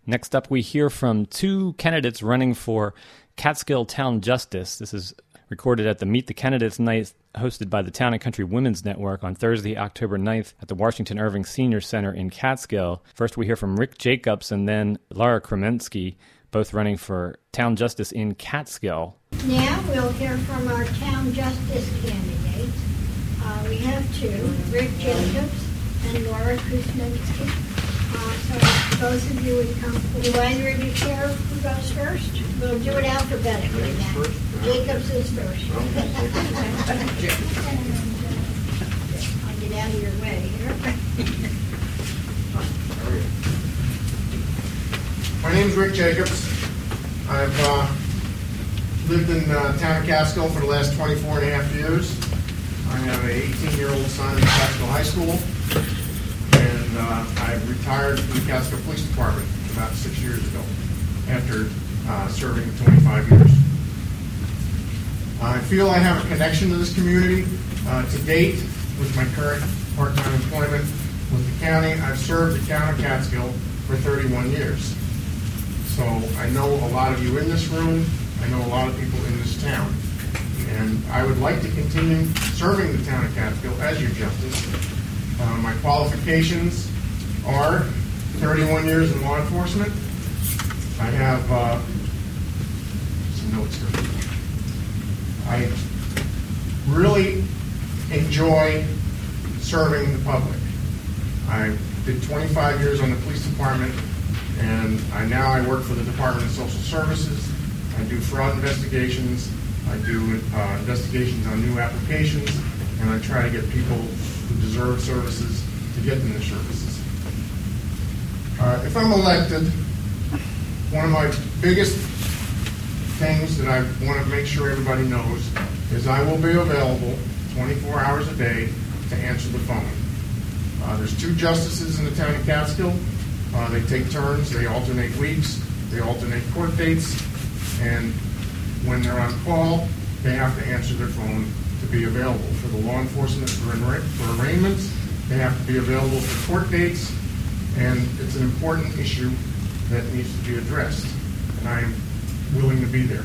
Next up, we hear from two candidates running for Catskill Town Justice. This is recorded at the Meet the Candidates Night hosted by the Town and Country Women's Network on Thursday, October 9th at the Washington Irving Senior Center in Catskill. First, we hear from Rick Jacobs and then Laura Kremensky, both running for Town Justice in Catskill. Now we'll hear from our Town Justice candidates. We have two, Rick Jacobs and Laura Kremensky. So both of you would come. Do either of you care who goes first? We'll do it alphabetically now. Jacobs is first. I'll get out of your way here. My name's Rick Jacobs. I've lived in the town of Catskill for the last 24 and a half years. I have an 18-year-old son in Catskill High School. And I retired from the Catskill Police Department about 6 years ago after serving 25 years. I feel I have a connection to this community. To date, with my current part-time employment with the county, I've served the town of Catskill for 31 years. So I know a lot of you in this room. I know a lot of people in this town. And I would like to continue serving the town of Catskill as your justice. My qualifications are 31 years in law enforcement. I have some notes here. I really enjoy serving the public. I did 25 years on the police department, and now I work for the Department of Social Services. I do fraud investigations. I do investigations on new applications, and I try to get people who deserve services to get them the services. If I'm elected, one of my biggest things that I want to make sure everybody knows is I will be available 24 hours a day to answer the phone. There's two justices in the town of Catskill. They take turns, they alternate weeks, they alternate court dates, and when they're on call, they have to answer their phone to be available for the law enforcement for arraignments. They have to be available for court dates, and it's an important issue that needs to be addressed, and I am willing to be there.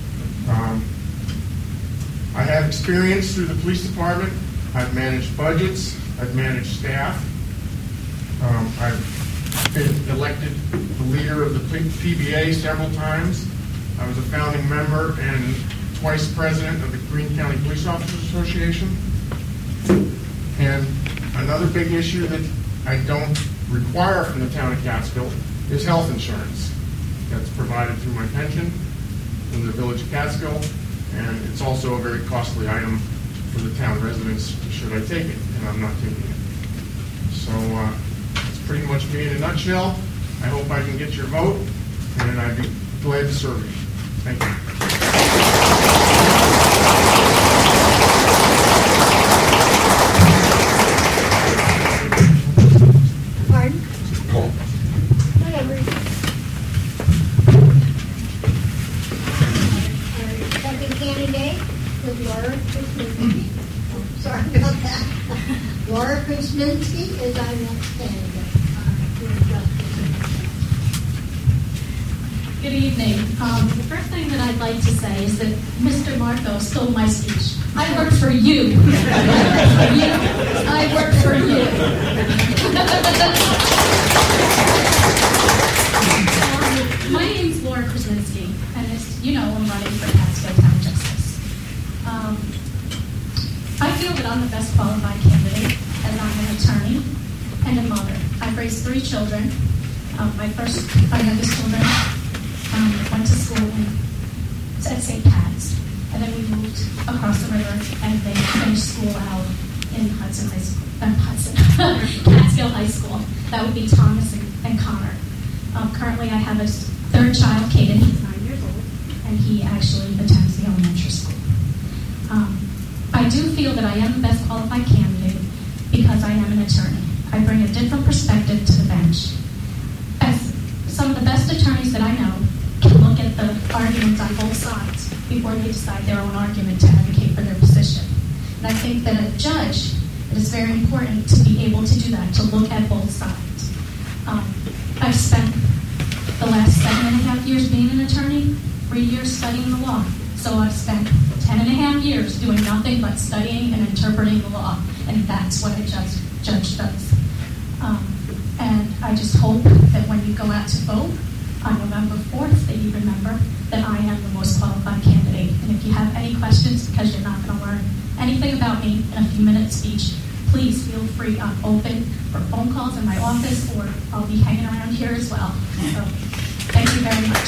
I have experience through the police department. I've managed budgets. I've managed staff. I've been elected the leader of the PBA several times. I was a founding member and twice president of the Greene County Police Officers Association. And another big issue that I don't require from the town of Catskill is health insurance. That's provided through my pension in the village of Catskill, and it's also a very costly item for the town residents should I take it, and I'm not taking it. So that's pretty much me in a nutshell. I hope I can get your vote, and I'd be glad to serve you. Thank you. Pardon? Whatever. Our second candidate is Laura Kremensky. Sorry about that. Laura Kremensky is our next candidate for justice. Good evening. The first thing that I'd like to say is that Mr. Marco stole my speech. I work for you. I work for you. My name's Laura Kremensky, and as you know, I'm running for Catskill Town Justice. I feel that I'm the best qualified candidate, as I'm an attorney and a mother. I've raised 3 children. My youngest children went to school at St. Pat's, and then we moved across the river, and they finished school out in Catskill High School. That would be Thomas and Connor. Currently, I have a 3rd child, Caden. He's 9 years old, and he actually attends the elementary school. I do feel that I am the best qualified candidate because I am an attorney. I bring a different perspective to the bench. As some of the best attorneys that I know can look at the arguments on both sides before they decide their own argument to advocate for their position. And I think that a judge, it is very important to be able to do that, to look at both sides. I've spent 2.5 years being an attorney, 3 years studying the law. So I've spent 10.5 years doing nothing but studying and interpreting the law, and that's what a judge does. And I just hope that when you go out to vote on November 4th, that you remember that I am the most qualified candidate. And if you have any questions, because you're not going to learn anything about me in a few minutes speech, please feel free. I'm open for phone calls in my office, or I'll be hanging around here as well. So, thank you very much.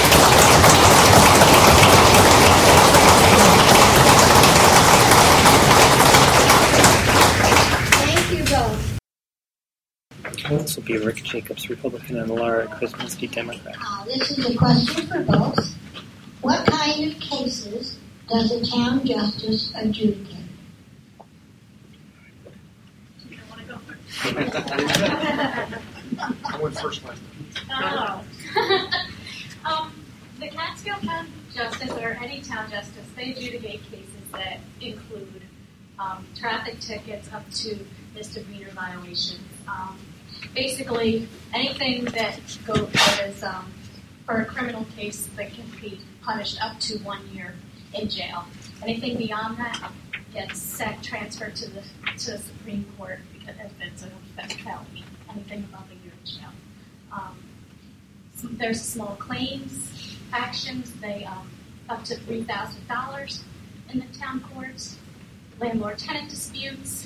Thank you both. This will be Rick Jacobs, Republican, and Laura Kuzminski, Democrat. This is a question for both. What kind of cases does a town justice adjudicate? I went first last time. The Catskill Town Justice, or any town justice, they adjudicate cases that include traffic tickets up to misdemeanor violations. Basically, anything that is for a criminal case that can be punished up to 1 year in jail. Anything beyond that gets transferred to the Supreme Court because it's a felony. Anything above a year in jail. There's small claims actions. They up to $3,000 in the town courts. Landlord-tenant disputes.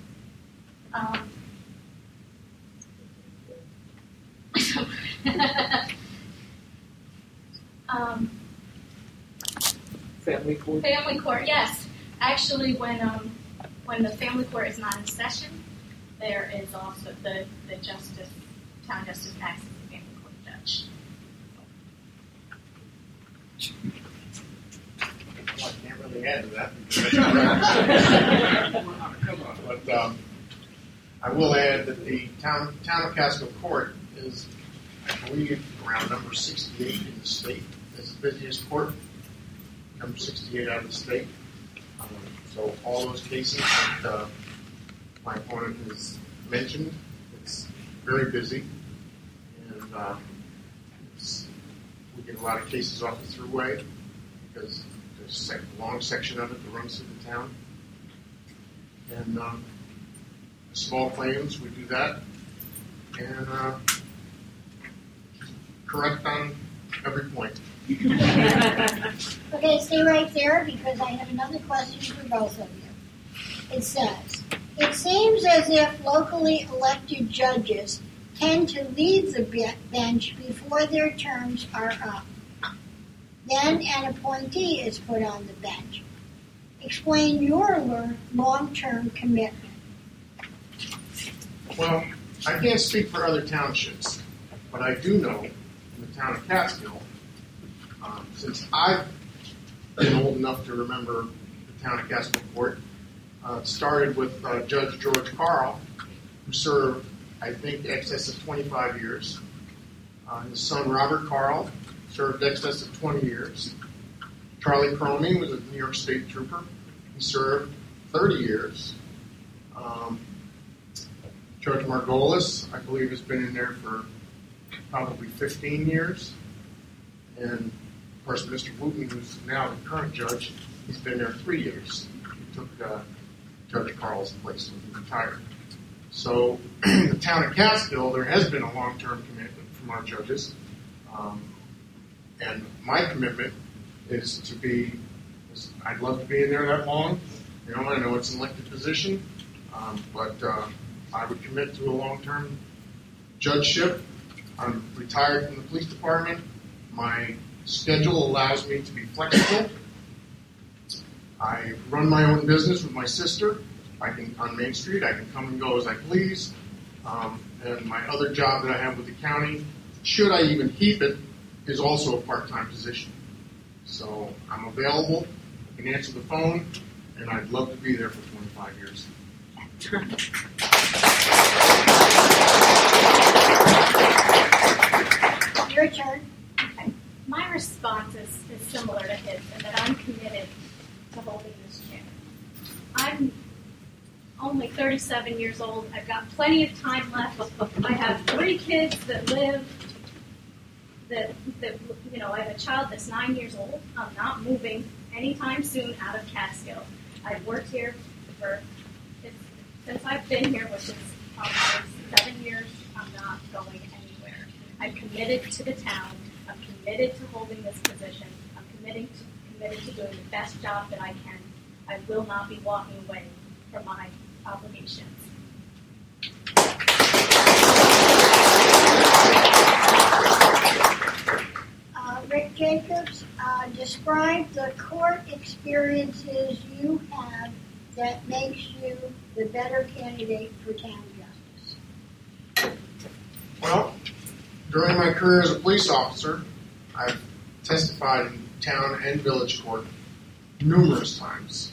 Family court? Family court, yes. Actually, when the family court is not in session, there is also the town justice acts as the family court judge. Well, I can't really add to that. But I will add that the town of Catskill Court is, I believe, around number 68 in the state. It's the busiest court, number 68 out of the state. So all those cases that my opponent has mentioned, it's very busy, and we get a lot of cases off the thruway because there's a long section of it that runs through the town. And small claims, we do that, and correct on every point. Okay, stay right there because I have another question for both of you. It says, it seems as if locally elected judges tend to leave the bench before their terms are up. Then an appointee is put on the bench. Explain your long-term commitment. Well, I can't speak for other townships, but I do know in the town of Catskill, since I've been old enough to remember the town of Catskill Court, started with Judge George Carl, who served, I think, excess of 25 years. His son, Robert Carl, served excess of 20 years. Charlie Cromie was a New York State trooper. He served 30 years. Judge Margolis, I believe, has been in there for probably 15 years. And, of course, Mr. Wooten, who's now the current judge, he's been there 3 years. He took Judge Carl's place when he retired. So, in the town of Catskill, there has been a long-term commitment from our judges. And my commitment is to be, I'd love to be in there that long. I know it's an elected position, but I would commit to a long-term judgeship. I'm retired from the police department. My schedule allows me to be flexible. I run my own business with my sister. On Main Street, I can come and go as I please. And my other job that I have with the county, should I even keep it, is also a part-time position. So I'm available. I can answer the phone, and I'd love to be there for 25 years. Your turn. Okay. My response is similar to his, in that I'm committed to holding this chair. I'm only 37 years old. I've got plenty of time left. I have 3 kids that live that I have a child that's 9 years old. I'm not moving anytime soon out of Catskill. I've worked here since I've been here, which is 7 years. I'm not going anywhere. I'm committed to the town. I'm committed to holding this position. I'm committed to doing the best job that I can. I will not be walking away from my obligations. Rick Jacobs, describe the court experiences you have that makes you the better candidate for town justice. Well, during my career as a police officer, I've testified in town and village court numerous times.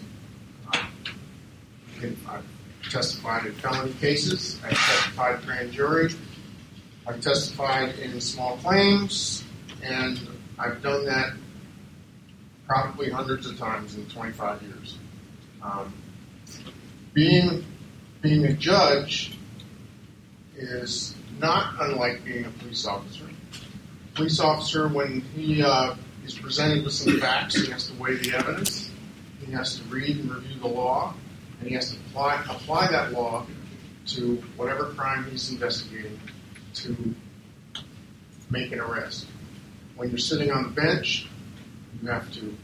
I've testified in felony cases. I've testified in grand jury. I've testified in small claims, and I've done that probably hundreds of times in 25 years. Being a judge is not unlike being a police officer. A police officer, when he is presented with some facts, he has to weigh the evidence, he has to read and review the law, and he has to apply that law to whatever crime he's investigating to make an arrest. When you're sitting on the bench, you have to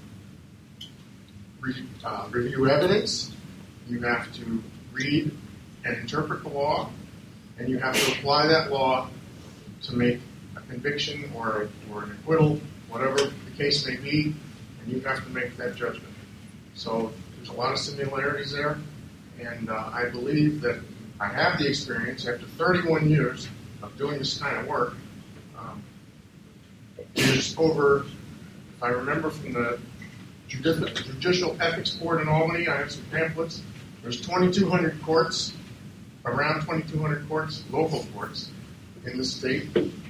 review evidence, you have to read and interpret the law, and you have to apply that law to make a conviction or an acquittal, whatever the case may be, and you have to make that judgment. So there's a lot of similarities there, and I believe that I have the experience after 31 years of doing this kind of work. There's over, if I remember from the Judicial Ethics Board in Albany, I have some pamphlets. There's 2,200 courts, around 2,200 courts, local courts in the state.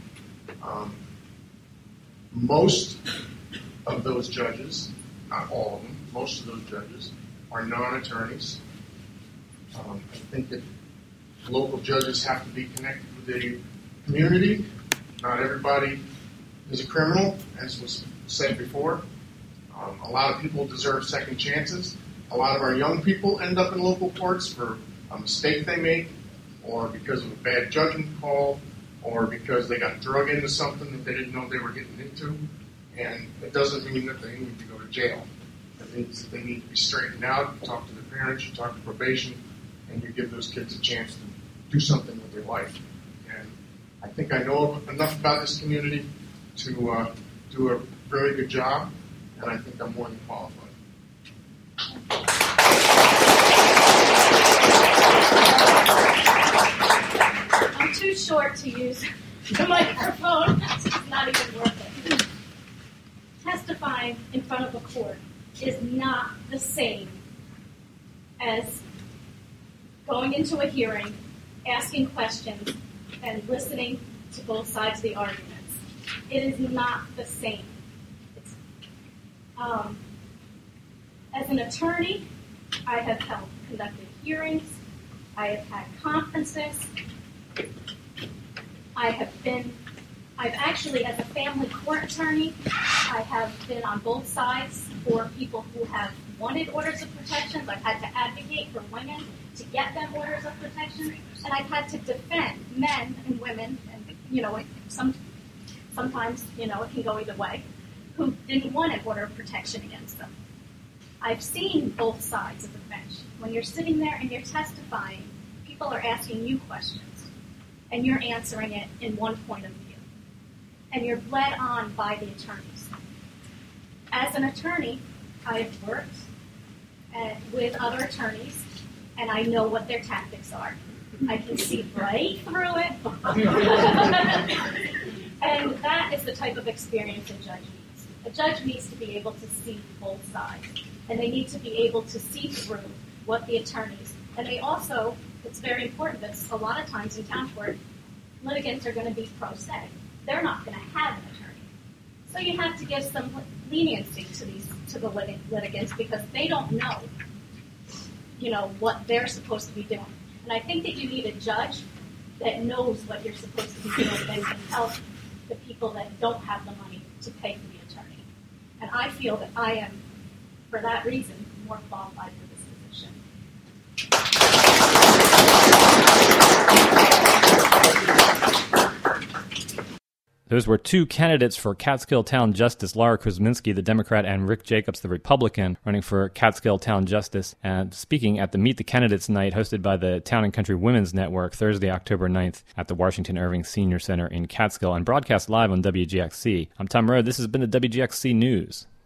Most of those judges, not all of them, most of those judges are non-attorneys. I think that local judges have to be connected with the community. Not everybody is a criminal, as was said before. A lot of people deserve second chances. A lot of our young people end up in local courts for a mistake they make, or because of a bad judgment call, or because they got drug into something that they didn't know they were getting into. And it doesn't mean that they need to go to jail. It means that they need to be straightened out. You talk to the parents, you talk to probation, and you give those kids a chance to do something with their life. And I think I know enough about this community to do a very good job, and I think I'm more than qualified. I'm too short to use the microphone. It's not even worth it. Testifying in front of a court is not the same as going into a hearing, asking questions, and listening to both sides of the arguments. It is not the same. As an attorney, I have conducted hearings, I have had conferences, I've actually, as a family court attorney, I have been on both sides for people who have wanted orders of protection. I've had to advocate for women to get them orders of protection, and I've had to defend men and women, and sometimes it can go either way, who didn't want an order of protection against them. I've seen both sides of the bench. When you're sitting there and you're testifying, people are asking you questions, and you're answering it in one point of view. And you're led on by the attorneys. As an attorney, I've worked with other attorneys, and I know what their tactics are. I can see right through it. And that is the type of experience a judge needs. A judge needs to be able to see both sides. And they need to be able to see through what the attorneys, and they also, it's very important that a lot of times in town court, litigants are going to be pro se. They're not going to have an attorney. So you have to give some leniency to the litigants because they don't know, what they're supposed to be doing. And I think that you need a judge that knows what you're supposed to be doing and can help the people that don't have the money to pay for the attorney. And I feel that I am, for that reason, more qualified for this position. Those were two candidates for Catskill Town Justice, Laura Kuzminski, the Democrat, and Rick Jacobs, the Republican, running for Catskill Town Justice, and speaking at the Meet the Candidates night hosted by the Town and Country Women's Network Thursday, October 9th at the Washington Irving Senior Center in Catskill and broadcast live on WGXC. I'm Tom Rowe. This has been the WGXC News.